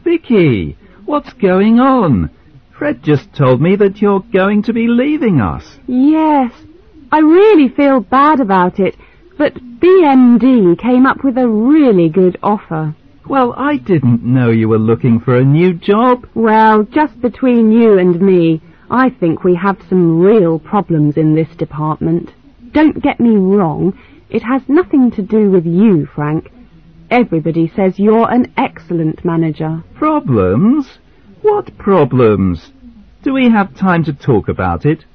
Vicky, what's going on? Fred just told me that you're going to be leaving us. Yes, I really feel bad about it, but BMD came up with a really good offer. Well, I didn't know you were looking for a new job. Well, just between you and me, I think we have some real problems in this department. Don't get me wrong, it has nothing to do with you, Frank. Everybody says you're an excellent manager. Problems? What problems? Do we have time to talk about it?